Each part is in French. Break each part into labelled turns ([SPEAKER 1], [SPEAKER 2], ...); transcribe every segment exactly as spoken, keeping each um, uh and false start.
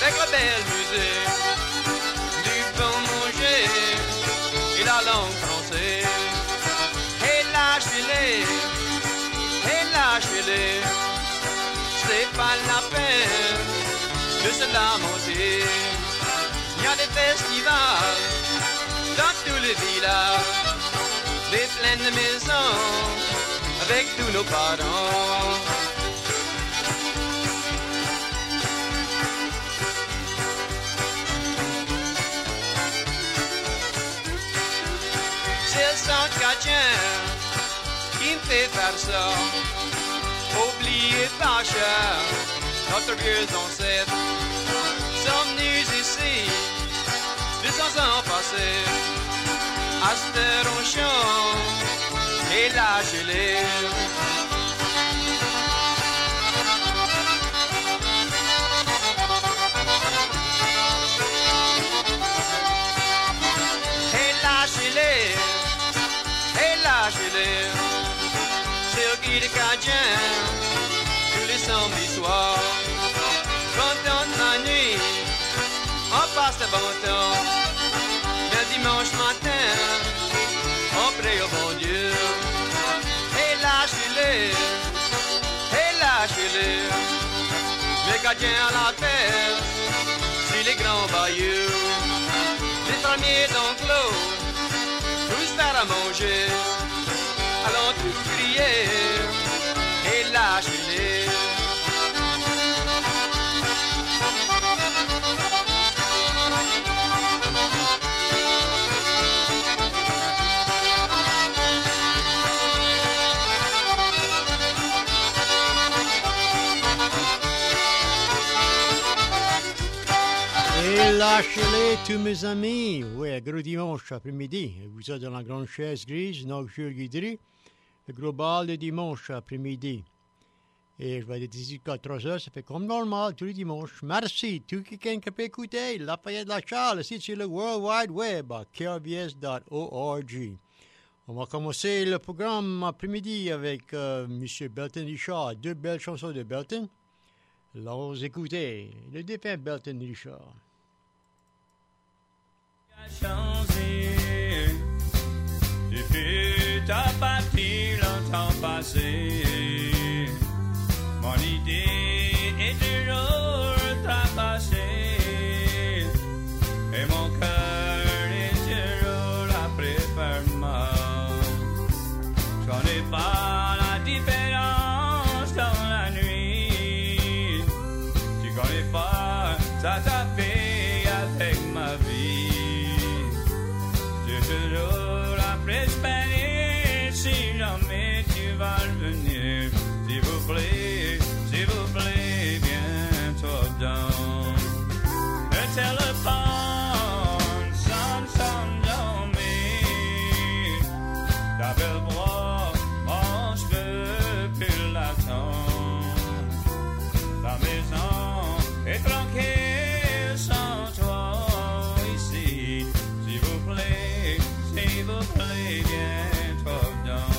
[SPEAKER 1] avec la belle musique, du bon manger et la langue française. Et lâchez-les, et lâchez-les, c'est pas la peine de se lamenter. Il y a des festivals dans tous les villages, des pleines de maisons avec tous nos parents. C'est le sang chrétien qui me fait faire ça. Oubliez pas cher, notre vieux ancêtre sont venus ici deux cents ans passés. À cette on chante et lâchez-les. Et lâchez-les, et lâchez-les. C'est le guide cadien tous les samedis soirs. Quand on la nuit, on passe le bon temps. Le dimanche matin, on prie au bon Dieu. Et lâchez-les, et lâchez-les. Les gardiens à la terre, sur les grands bayous. Les fermiers d'enclos, tous faire à manger. Allons tous crier, et lâchez-les.
[SPEAKER 2] Et lâchez-les tous mes amis. Oui, gros dimanche après-midi. Vous êtes dans la grande chaise grise, Nocturne Guidry. Le gros bal de dimanche après-midi. Et je vais être ici jusqu'à trois heures, ça fait comme normal tous les dimanches. Merci. Tout quelqu'un qui peut écouter, Lafayette La Charles, ici sur le World Wide Web à k r b s dot org. On va commencer le programme après-midi avec euh, M. Belton Richard. Deux belles chansons de Belton. Alors, écoutez, le défunt Belton Richard.
[SPEAKER 3] Changé depuis ta partie longtemps passé. Mon idée est toujours tracassée et mon cœur est toujours la préferment. Je connais pas la différence dans la nuit. Tu connais pas, ça t'a fait avec ma vie. Toujours après espérer si jamais tu vas revenir. S'il vous plaît, s'il vous plaît, viens-toi donc. Le téléphone sonne, sonne dans mes. Ta belle voix, oh, je veux plus l'attendre. La maison est tranquille sans toi ici. S'il vous plaît, s'il vous plaît, viens-toi donc.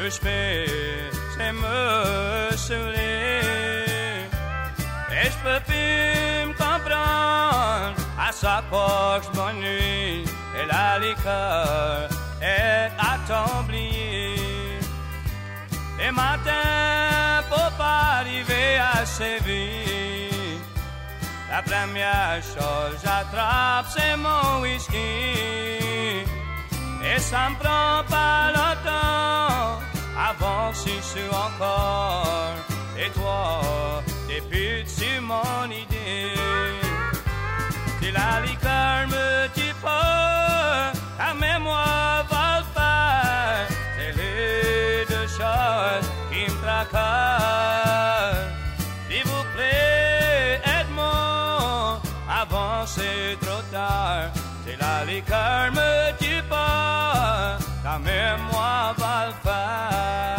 [SPEAKER 3] que je fais, c'est me saouler. Et je peux plus me comprendre, à sa poche bonne nuit, et la liqueur est à t'oublier. Les matins, pour pas arriver assez vite, la première chose j'attrape, c'est mon whisky. Et ça me prend pas longtemps, avancer encore. Et toi, t'es plus sur mon idée. Si la liqueur me tue pas, la mémoire va le faire. C'est les deux choses qui me tracassent. S'il vous plaît, aide-moi, avant c'est trop tard. Si la liqueur me tue pas, la mémoire va le faire.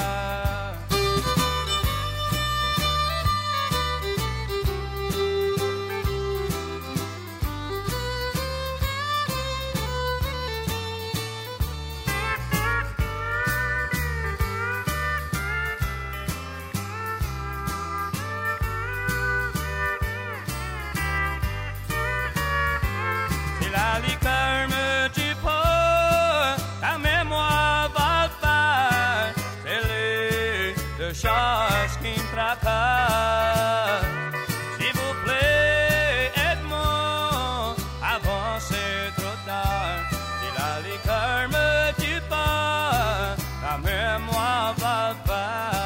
[SPEAKER 3] La liqueur me tue pas, la mémoire va le faire. C'est les deux choses qui me tracassent. S'il vous plaît, aide-moi, avant c'est trop tard. Si la liqueur me tue pas, la mémoire va le faire.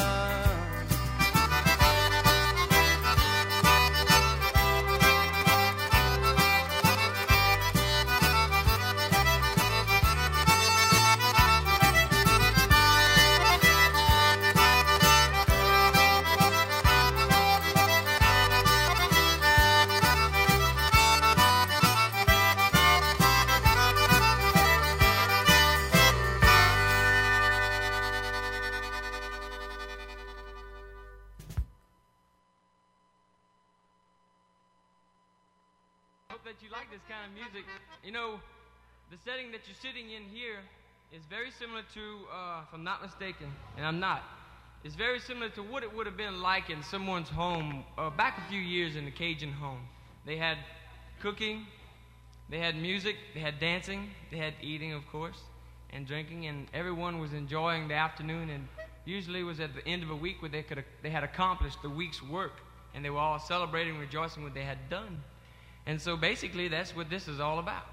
[SPEAKER 4] That you like this kind of music. You know, the setting that you're sitting in here is very similar to, uh, if I'm not mistaken, and I'm not, it's very similar to what it would have been like in someone's home uh, back a few years in the Cajun home. They had cooking, they had music, they had dancing, they had eating, of course, and drinking, and everyone was enjoying the afternoon, and usually it was at the end of a week where they could they had accomplished the week's work, and they were all celebrating, rejoicing what they had done. And so basically that's what this is all about.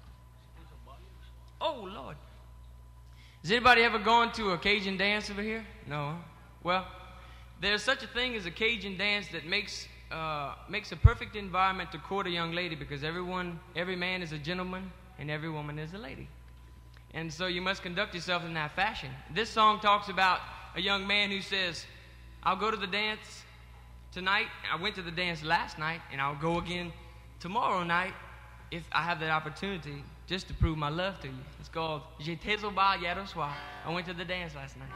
[SPEAKER 4] Oh, Lord. Has anybody ever gone to a Cajun dance over here? No. Well, there's such a thing as a Cajun dance that makes uh, makes a perfect environment to court a young lady, because everyone, every man is a gentleman and every woman is a lady. And so you must conduct yourself in that fashion. This song talks about a young man who says, I'll go to the dance tonight. I went to the dance last night, and I'll go again tomorrow night if I have that opportunity, just to prove my love to you. It's called J'étais au bar hier au soir. I went to the dance last night.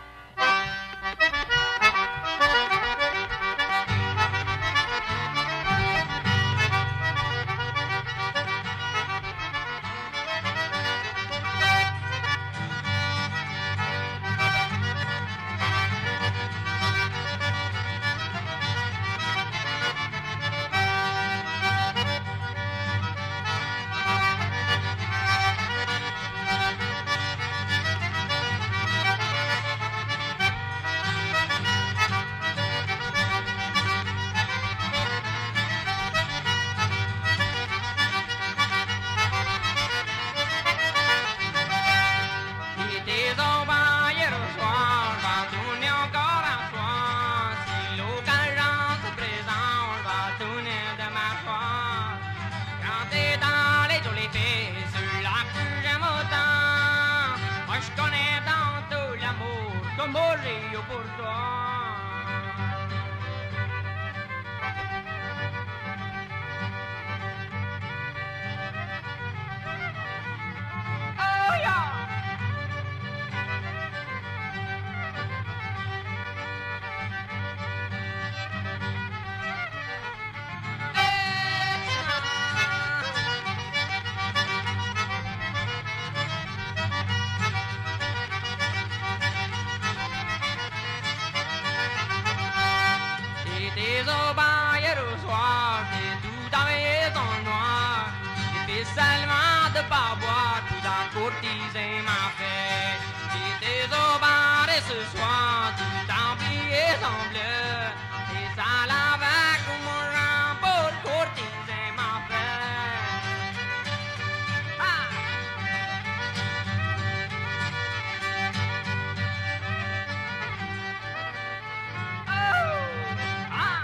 [SPEAKER 4] pas boire, tout à courtiser ma fête. J'étais au bar et ce soir, tout en bleu et en bleu. Et ça l'avait comme mon rang pour courtiser ma fête. Ah! Oh! Ah!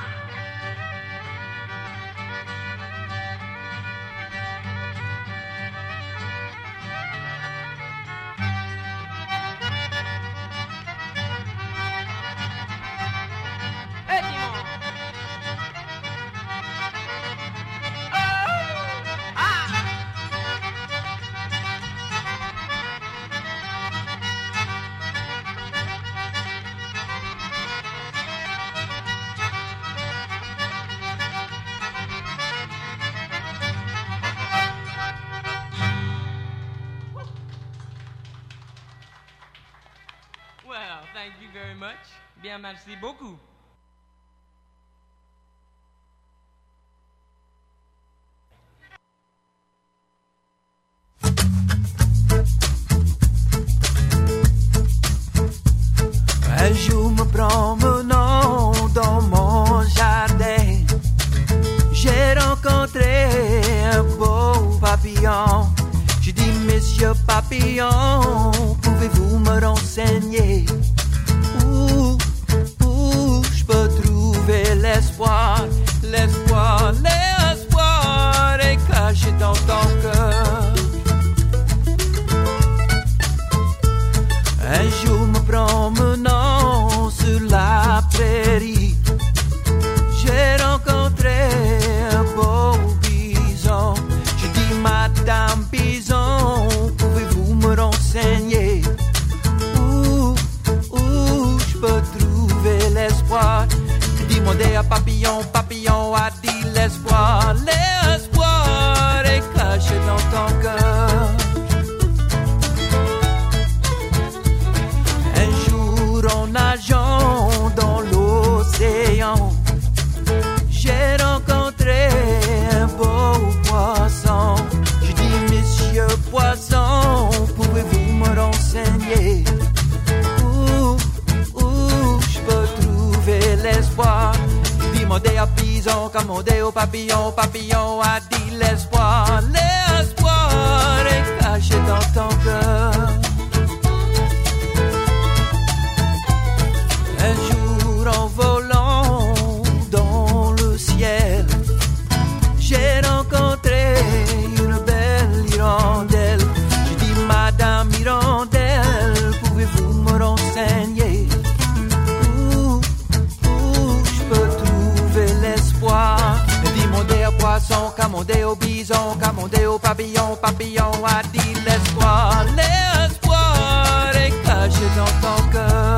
[SPEAKER 4] Hey, Timon! Oh! Ah! Well, thank you very much. Bien, merci beaucoup.
[SPEAKER 5] Un jour me promenant dans mon jardin, j'ai rencontré un beau papillon. J'ai dit, monsieur papillon, pouvez-vous me renseigner où, où je peux trouver l'espoir, l'espoir, l'espoir est caché dans ton cœur. Un jour me promenant sur la prairie, j'ai rencontré un beau bison. J'ai dit, madame bison, pouvez-vous me renseigner où, où je peux trouver l'espoir? J'ai demandé à papillon, papillon a dit l'espoir, l'espoir est caché dans ton cœur. En nageant dans l'océan, j'ai rencontré un beau poisson. J'ai dit, monsieur poisson, pouvez-vous me renseigner où, où je peux trouver l'espoir? J'ai demandé à bison, commandé au papillon, papillon a dit l'espoir, l'espoir est caché dans ton cœur. Un jour en volant dans le ciel, j'ai rencontré une belle hirondelle. J'ai dit, madame hirondelle, pouvez-vous me renseigner où, où je peux trouver l'espoir? J'ai demandé à poisson, commandé au bison, commandé au papillon, papillon a dit l'espoir, l'espoir est caché dans ton cœur.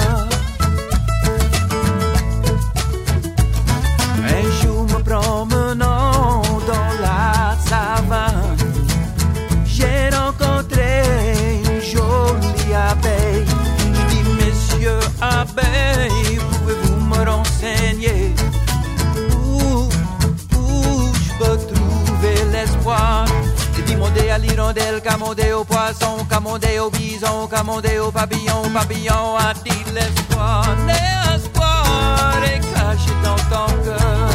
[SPEAKER 5] Promenant dans la savane, j'ai rencontré une jolie abeille. Je dis, monsieur abeille, pouvez-vous me renseigner où, où je peux trouver l'espoir? J'ai demandé à l'hirondelle, commandé au poisson, commandé au bison, commandé au papillon, papillon a dit l'espoir, l'espoir est caché dans ton cœur.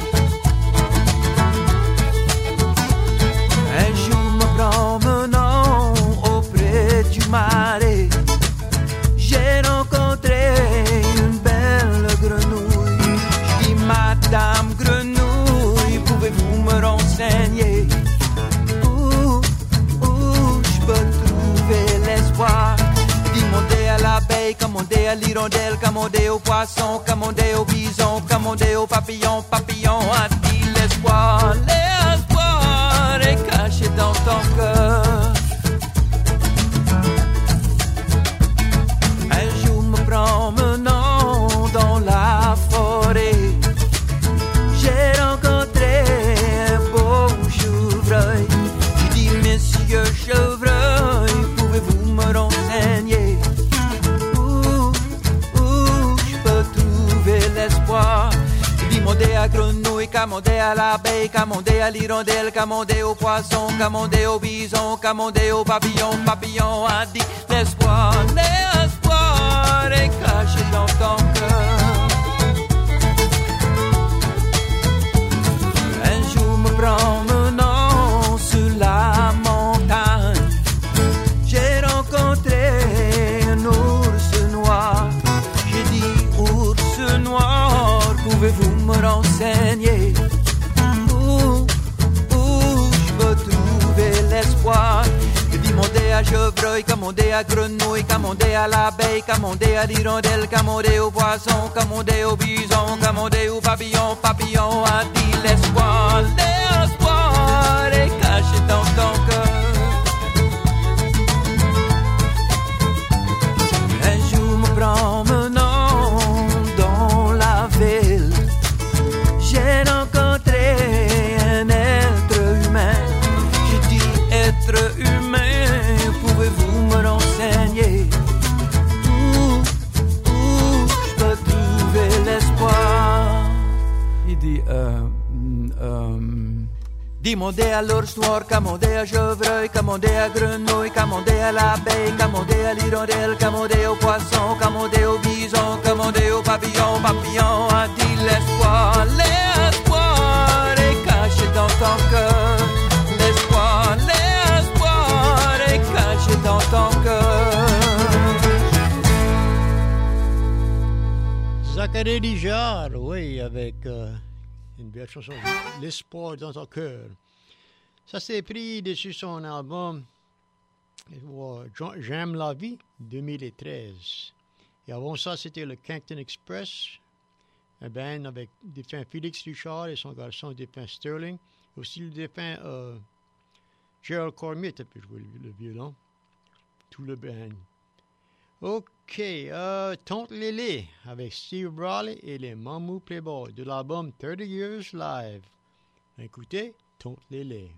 [SPEAKER 5] Un jour me promenant auprès du marais, j'ai rencontré une belle grenouille. Je dis, madame grenouille, pouvez-vous me renseigner où, où je peux trouver l'espoir? Demandez à l'abeille, commandez à l'hirondelle, commandez au poisson, commandez au bison, commandez au papillon, papillon a dit l'espoir, l'espoir est caché dans ton cœur. Un jour me promenant dans la forêt, j'ai rencontré un beau chevreuil. J'ai dit, monsieur chevreuil, pouvez-vous me renseigner où, où je peux trouver l'espoir? J'ai demandé à grenouille, commandé à l'abeille, commandé à l'hirondelle, commandé au poisson, commandé au bison, commandé au papillon. Papillon a dit l'espoir, l'espoir est caché dans ton cœur. Un jour me promenant sur la montagne, j'ai rencontré un ours noir. J'ai dit ours noir, pouvez-vous me renseigner où, où je peux trouver l'espoir? Commandé à chevreuil, commandé à grenouille, commandé à l'abeille, commandé à l'hirondelle, commandé au poisson, commandé au bison, commandé au papillon. Papillon a dit l'espoir, l'espoir est caché dans ton cœur. Un jour me promenant dans la ville, j'ai rencontré un être humain. J'ai dit être humain, pouvez-vous me renseigner où, où je peux trouver l'espoir? Il dit, euh, euh, demandez à l'ours noir, commandez à chevreuil, commandez à grenouille, commandez à l'abeille, commandez à l'hirondelle, commandez au poisson, commandez au bison, commandez au papillon. Papillon a dit l'espoir, l'espoir est caché dans ton cœur. L'espoir, l'espoir est caché dans ton cœur.
[SPEAKER 2] Zachary Dijard, oui, avec euh, une belle chanson, L'espoir dans ton cœur. Ça s'est pris dessus son album J'aime la vie, deux mille treize. Et avant ça, c'était le Cancton Express, un band avec le défunt Félix Richard et son garçon, le défunt Sterling. Aussi le défunt euh, Gerald Cormier a pu jouer le, le violon. Tout le band. OK, euh, Tante Lélé avec Steve Brawley et les Mamou Playboy de l'album thirty Years Live. Écoutez, Tante Lélé.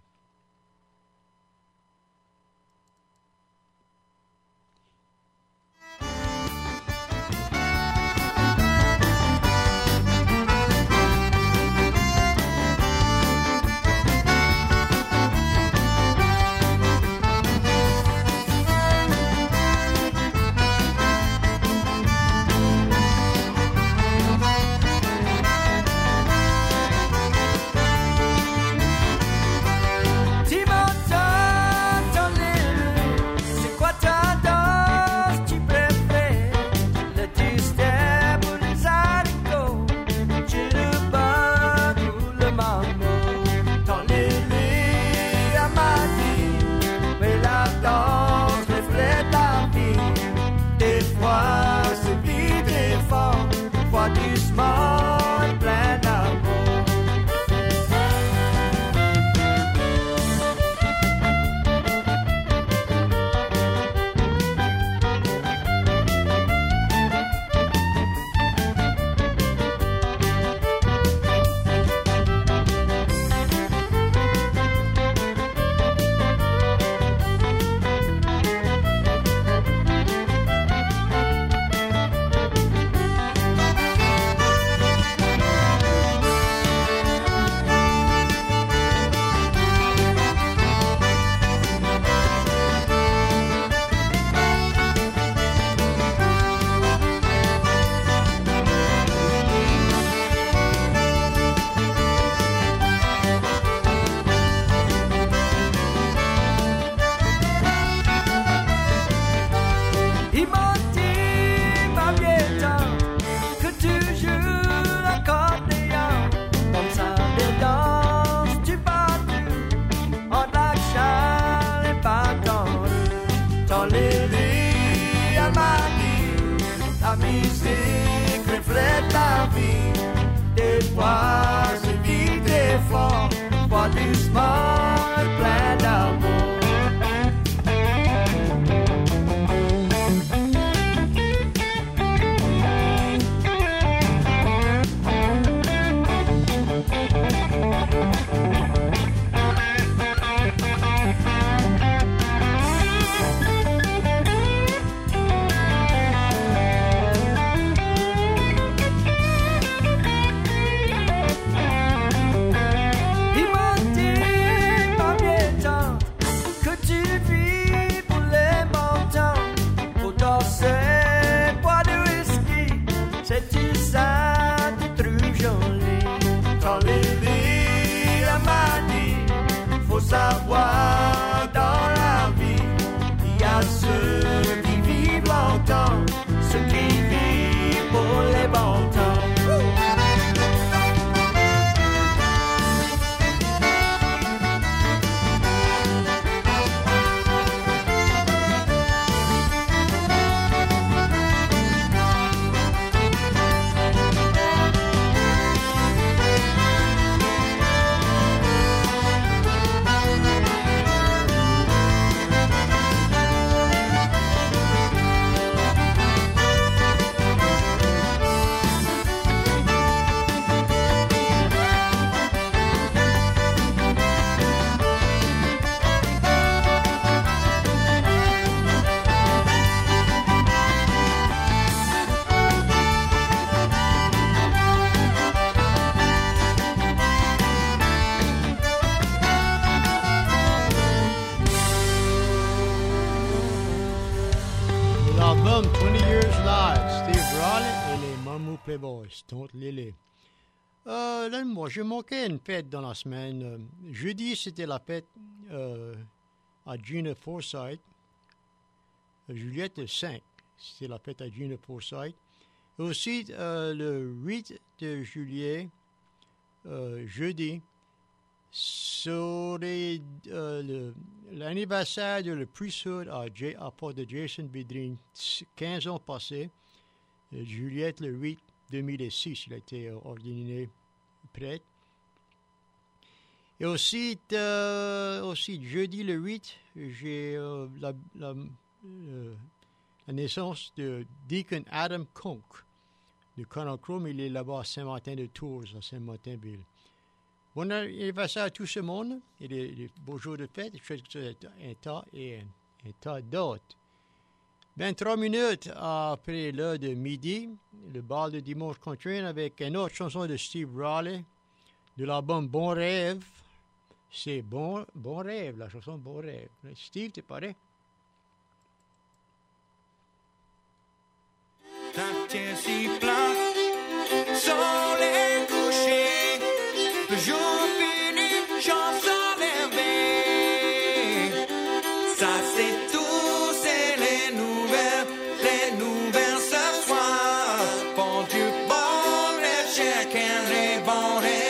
[SPEAKER 2] l'album twenty Years Live, Steve Raleigh et les Mamou Playboys, Tonte Lily. Euh, là, moi, j'ai manqué une fête dans la semaine. Euh, jeudi, c'était la fête euh, à Gina Forsyth. Euh, Juliette le cinq, c'était la fête à Gina Forsyth. Et aussi, euh, le huit de juillet, euh, jeudi, sur les, euh, le, l'anniversaire de le priesthood à, J, à part de Jason Bedrin, quinze ans passés, euh, Juliette le huit deux mille six, il a été euh, ordonné prêtre. Et aussi, euh, aussi jeudi le huit, j'ai euh, la, la, euh, la naissance de Deacon Adam Conk de Conocrom. Il est là-bas à Saint-Martin-de-Tours, à Saint-Martin-Ville. Bon anniversaire à tout ce monde et des, des beaux jours de fête. Je souhaite que ce soit un tas et un, un tas d'autres. vingt-trois minutes après l'heure de midi, le bal de dimanche continue avec une autre chanson de Steve Raleigh de l'album Bon Rêve. C'est bon, bon Rêve, la chanson Bon Rêve. Steve, t'es pareil?
[SPEAKER 5] Quartier si plein, soleil couché, le jour fini, chance à lever. Ça c'est tout, c'est les nouvelles, les nouvelles ce soir. Bon du bon rêve, chacun les bons rêves.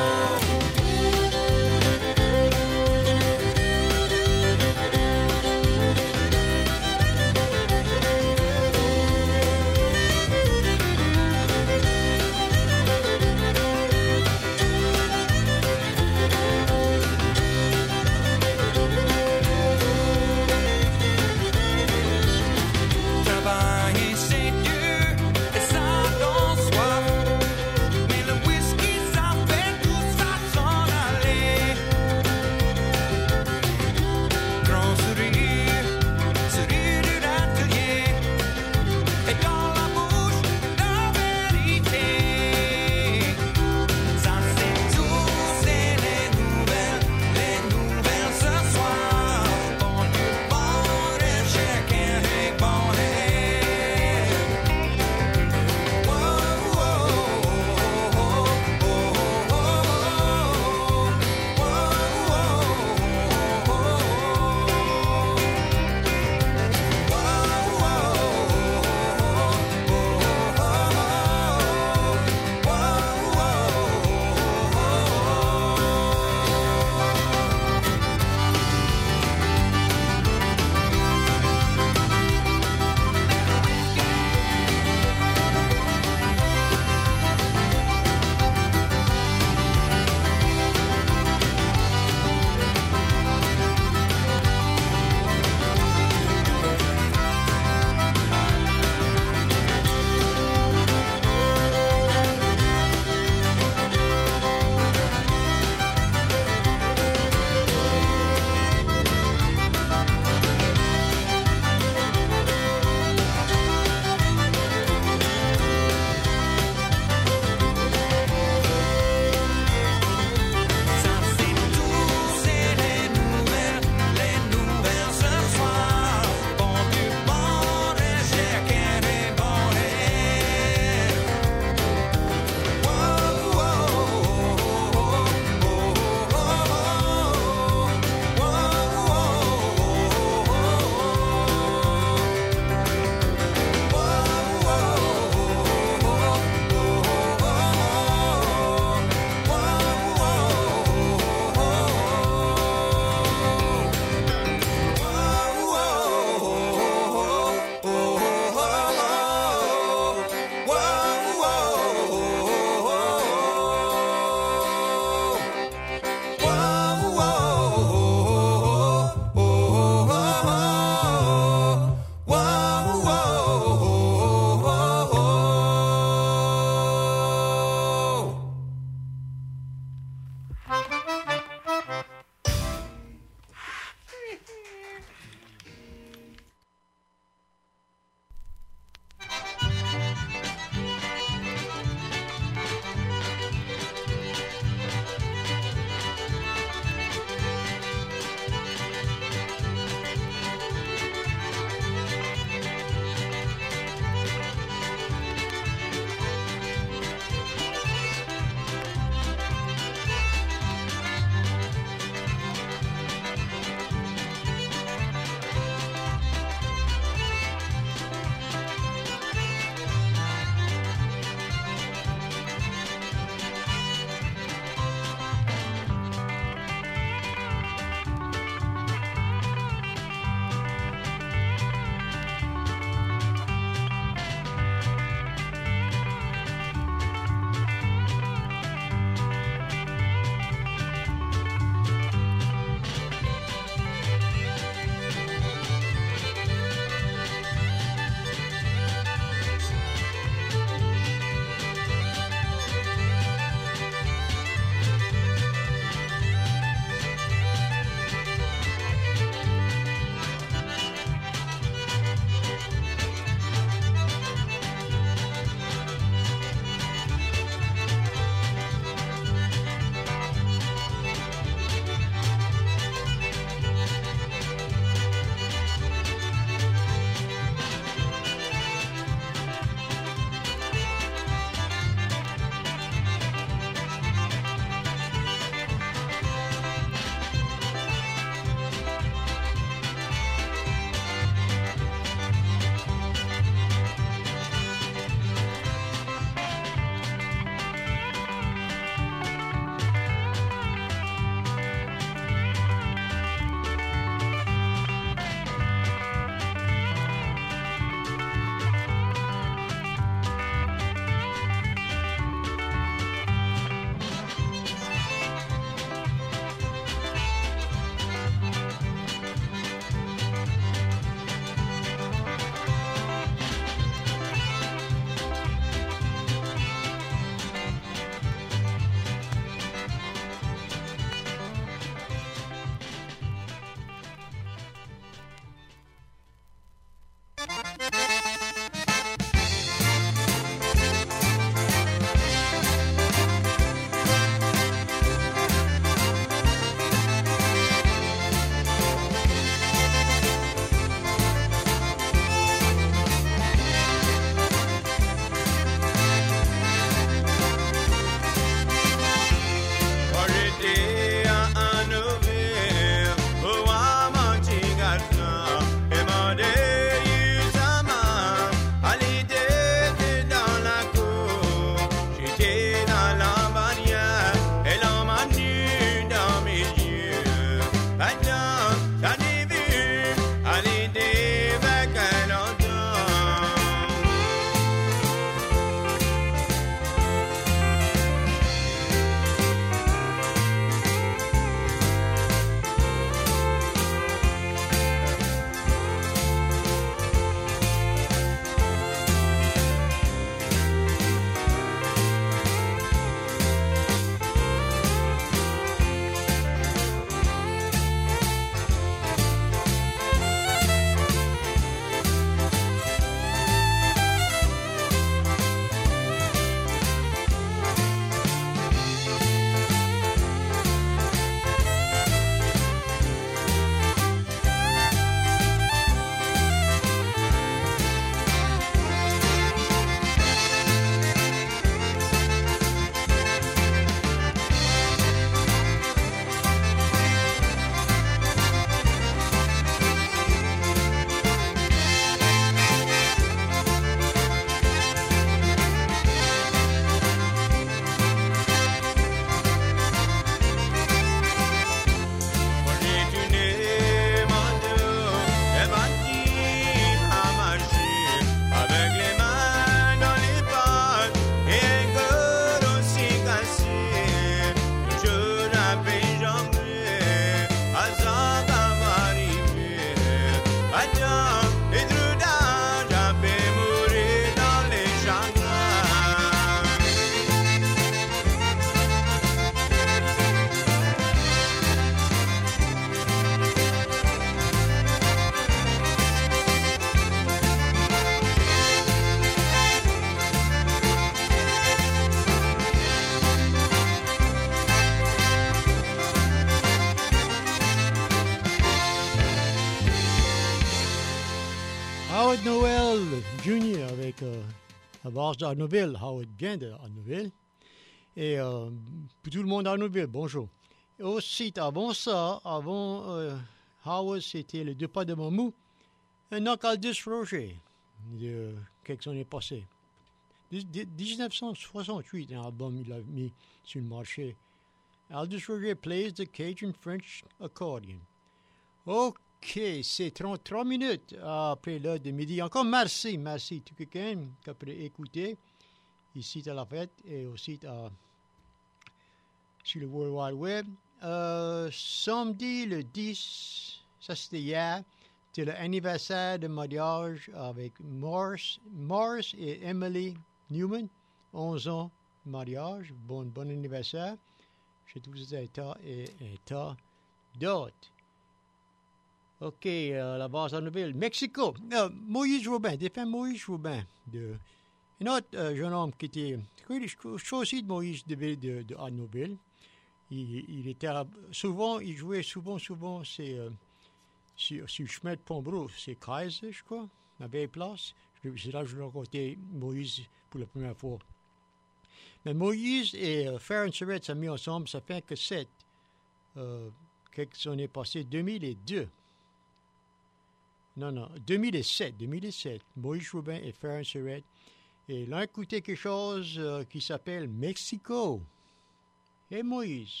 [SPEAKER 2] Junior avec euh, la base d'Arnouville, Howard vient d'Arnouville. Et euh, pour tout le monde d'Arnouville, bonjour. Et aussi, avant ça, avant euh, Howard, c'était le départ de Mamou, un Aldous Roger, de quelques années passées. dix-neuf cent soixante-huit, un album il a mis sur le marché. Aldous Roger plays the Cajun French accordion. OK, c'est trente-trois minutes après l'heure de midi. Encore merci, merci tout quelqu'un qui a pu écouter ici à la fête et aussi à, sur le World Wide Web. Euh, samedi le dix, ça c'était hier, c'était l'anniversaire de mariage avec Morris, Morris et Emily Newman. onze ans de mariage. Bon, bon anniversaire. Je tous les états et états d'autres. OK, euh, la base à Nouvelle. Mexico. Euh, Moïse Robin, défunt Moïse Robin. De, un autre euh, jeune homme qui était. Je suis aussi de Moïse de, de, de, de Arnouville. Il, il était souvent, il jouait souvent, souvent c'est, euh, sur, sur le chemin de Pombro. C'est Kaiser, je crois, la vieille place. C'est là que je rencontré Moïse pour la première fois. Mais Moïse et euh, Farron Surrett s'ont mis ensemble, ça fait que sept. Euh, quelques années passées, deux mille deux. Non, non, deux mille sept, deux mille sept. Moïse Robin et Farron Surrett. Et l'un écoutait quelque chose euh, qui s'appelle Mexico. Et Moïse.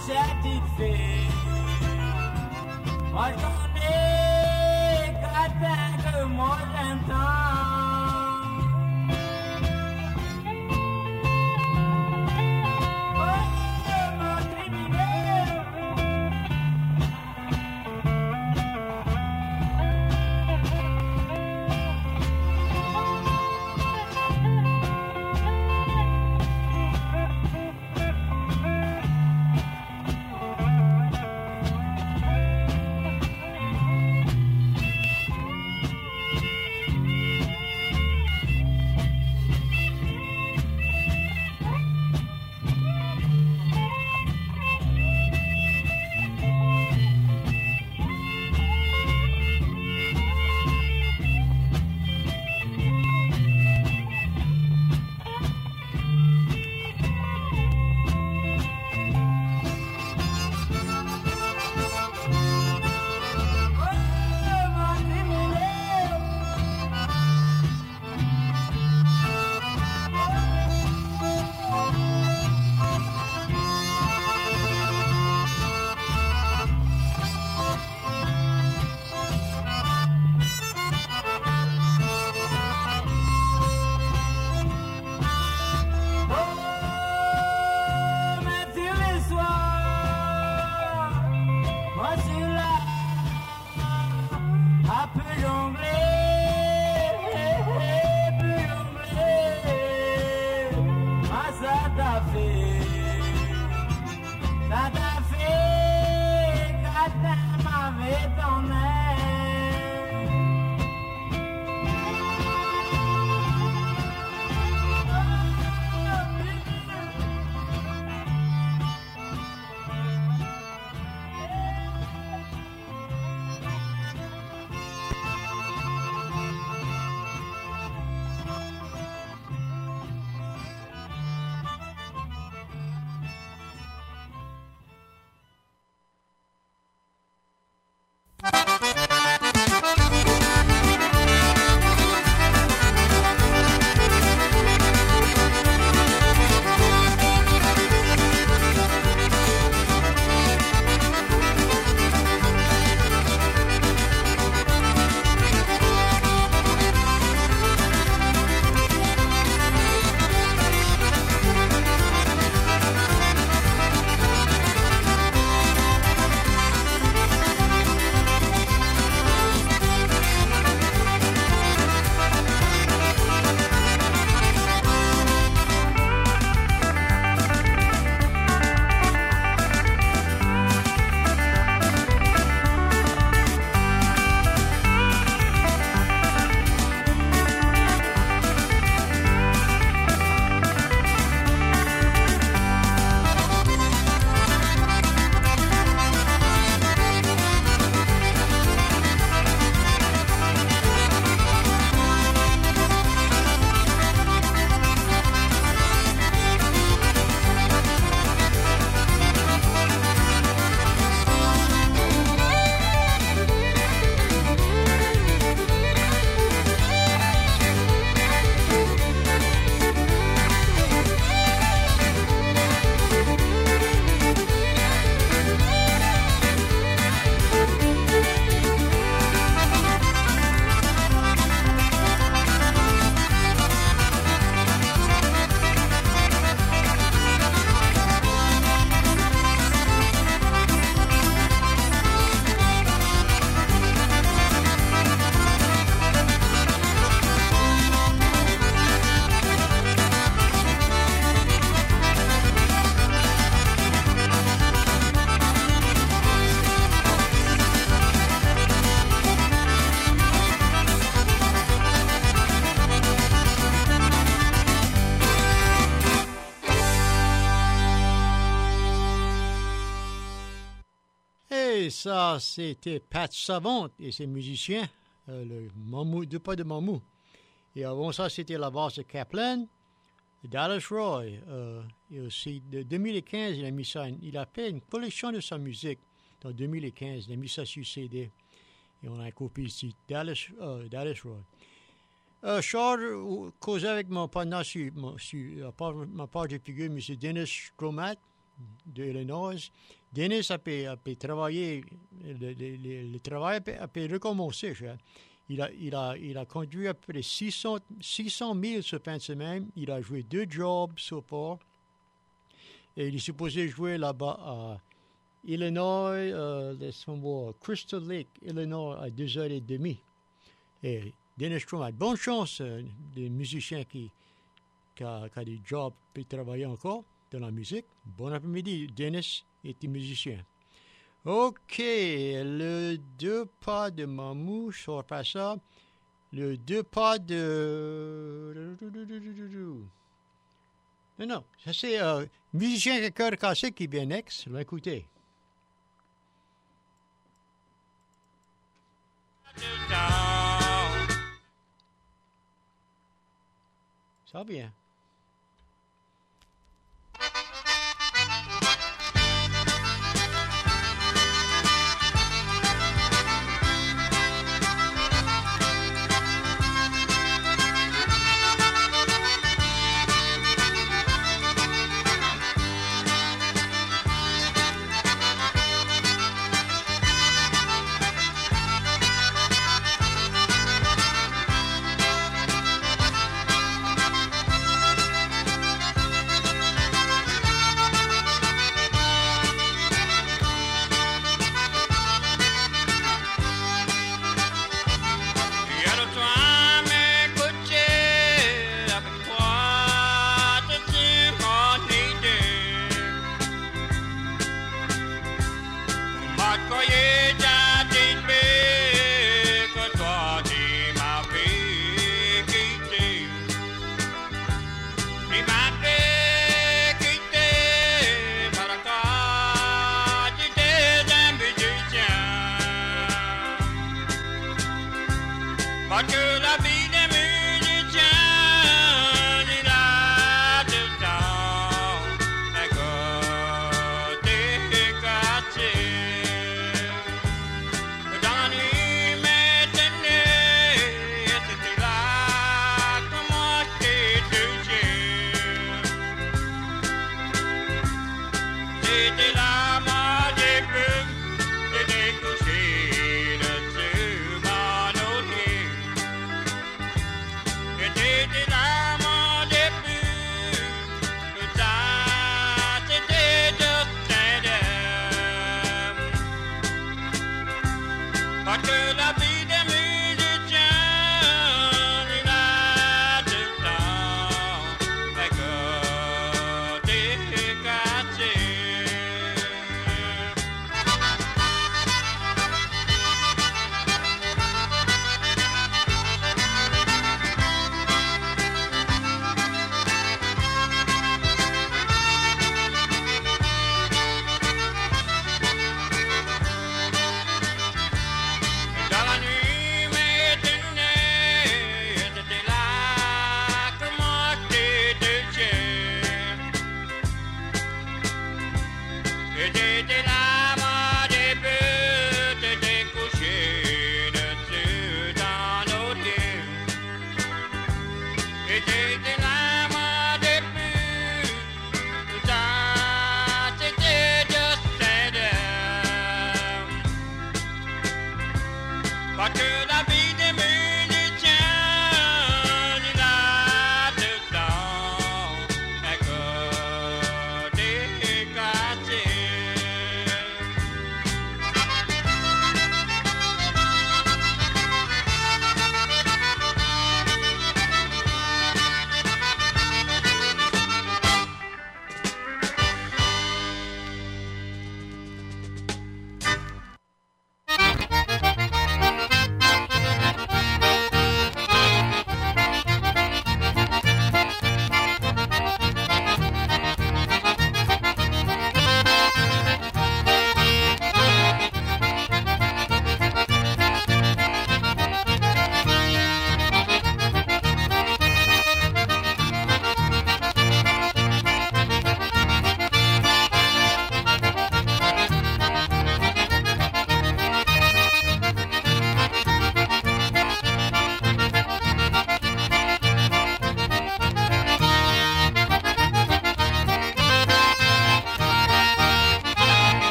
[SPEAKER 5] petite fille. Moi j'en ai gâté que moi j'entends.
[SPEAKER 2] Ça, c'était Pat Savant et ses musiciens, euh, le Mamou, deux pas de Mamou. Et avant ça, c'était la basse de Kaplan, Dallas Roy. Euh, et aussi, de deux mille quinze, il a mis ça, il a fait une collection de sa musique. En deux mille quinze, il a mis ça sur C D. Et on a une copie ici, Dallas, euh, Dallas Roy. Euh, Charles causait avec mon partenaire sur, sur ma page de figure, M. Dennis Stromat, de Illinois. Dennis a pu, a pu travailler, le, le, le, le travail a pu, a pu recommencer. Il a, il, a, il a conduit à peu près six cents milles ce fin de semaine. Il a joué deux jobs so far. Et il est supposé jouer là-bas à Illinois, euh, laisse-moi voir, Crystal Lake, Illinois, à deux heures trente. Et Dennis Strom a de bonne chance, euh, des musiciens qui, qui, a, qui a des jobs pour travailler encore dans la musique. Bon après-midi, Dennis est musicien. OK, le deux pas de Mamouche, on va faire ça. Le deux pas de... Non, non, ça c'est euh, musicien de cœur cassé qui vient next. L'écoutez. Ça vient.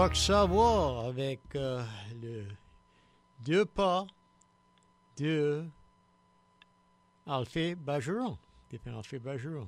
[SPEAKER 2] Jacques Savoie avec euh, le deux pas de Alphée Bergeron. Alphée Bergeron.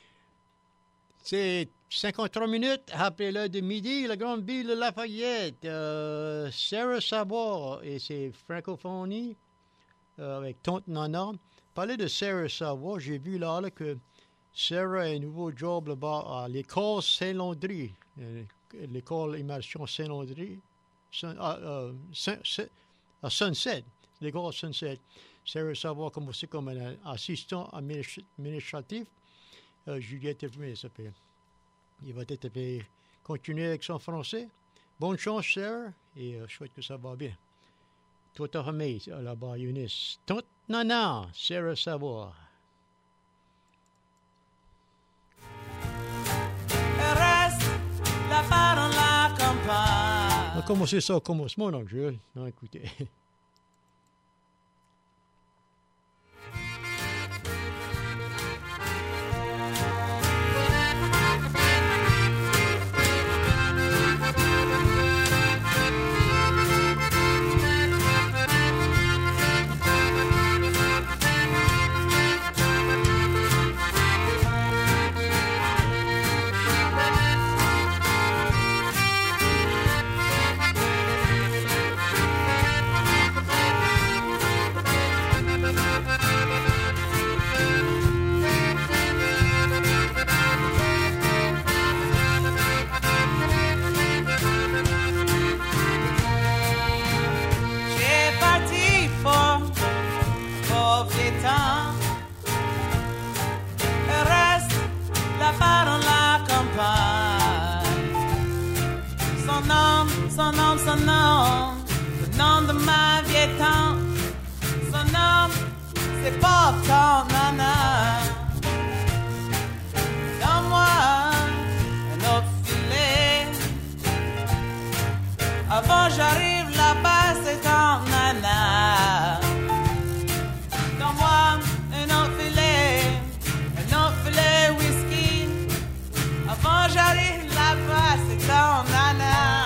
[SPEAKER 2] C'est cinquante-trois minutes après l'heure de midi, la grande ville de Lafayette. Euh, Sarah Savoie et ses francophonies euh, avec Tante Nana. Parler de Sarah Savoie, j'ai vu là, là que Sarah a un nouveau job là-bas à l'école Saint-Landry. Euh, l'école immersion Saint-Landry. Sun, euh, euh, à Sunset. L'école Sunset. Sarah Savoie a commencé comme un assistant administratif. Euh, Juliette Hermé s'appelle. Il va peut-être continuer avec son français. Bonne chance, Sarah, et euh, je souhaite que ça va bien. Toi, t'as remis là-bas, Eunice. Tante Nana, Sarah Savoie.
[SPEAKER 5] Reste là-bas dans la campagne.
[SPEAKER 2] On va commencer ça au commencement, donc, Jules. Non, écoutez.
[SPEAKER 5] Son nom, son nom, le nom de ma vieille tante. Son nom, c'est pas tante Nana. Donne-moi un autre filet. Avant j'arrive là-bas, c'est tante Nana. Donne-moi un autre filet, un autre filet whisky. Avant j'arrive là-bas, c'est tante Nana.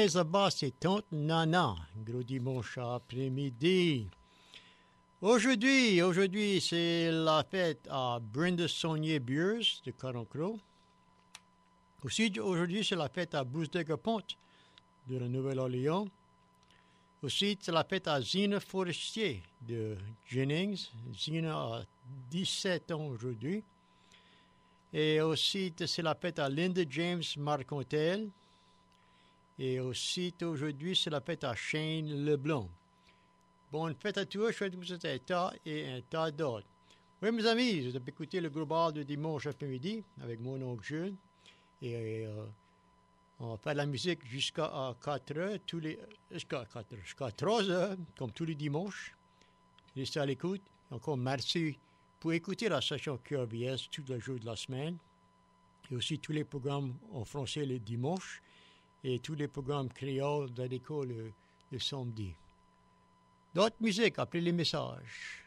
[SPEAKER 2] Montréalaise là-bas, c'est Tante Nana. Gros dimanche après-midi. Aujourd'hui, aujourd'hui, c'est la fête à Brenda Saunier-Beers de Carencro. Aussi, aujourd'hui, c'est la fête à Bruce Degapont de la Nouvelle-Orléans. Aussi, c'est la fête à Zina Forestier de Jennings. Zina a dix-sept ans aujourd'hui. Et aussi, c'est la fête à Linda James Marcontel. Et aussi, aujourd'hui, c'est la fête à Shane Leblanc. Bonne fête à tous, je souhaite vous un tas et un tas d'autres. Oui, mes amis, vous avez écouté le gros bal de dimanche après-midi avec mon oncle Jules. Et euh, on va faire de la musique jusqu'à quatre heures, tous les, jusqu'à quatre heures, jusqu'à trois heures, comme tous les dimanches. Restez à l'écoute. Encore merci pour écouter la station K R V S tous les jours de la semaine. Et aussi tous les programmes en français le dimanche. Et tous les programmes créoles de l'école le, le samedi. D'autres musiques, après les messages.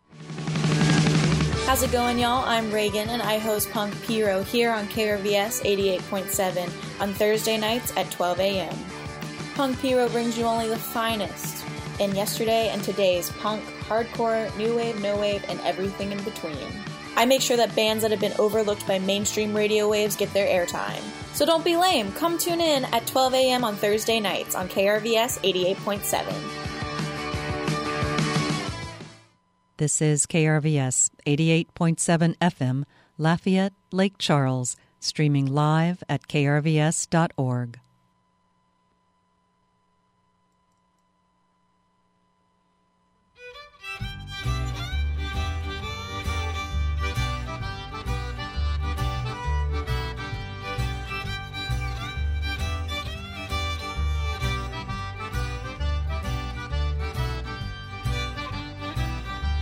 [SPEAKER 6] How's it going, y'all? I'm Reagan, and I host Punk Pyro here on K R V S eighty-eight point seven on Thursday nights at twelve a.m. Punk Pyro brings you only the finest in yesterday and today's punk, hardcore, new wave, no wave, and everything in between. I make sure that bands that have been overlooked by mainstream radio waves get their airtime. So don't be lame. Come tune in at twelve a.m. on Thursday nights on K R V S eighty-eight point seven.
[SPEAKER 7] This is K R V S eighty-eight point seven F M, Lafayette, Lake Charles, streaming live at k r v s dot org.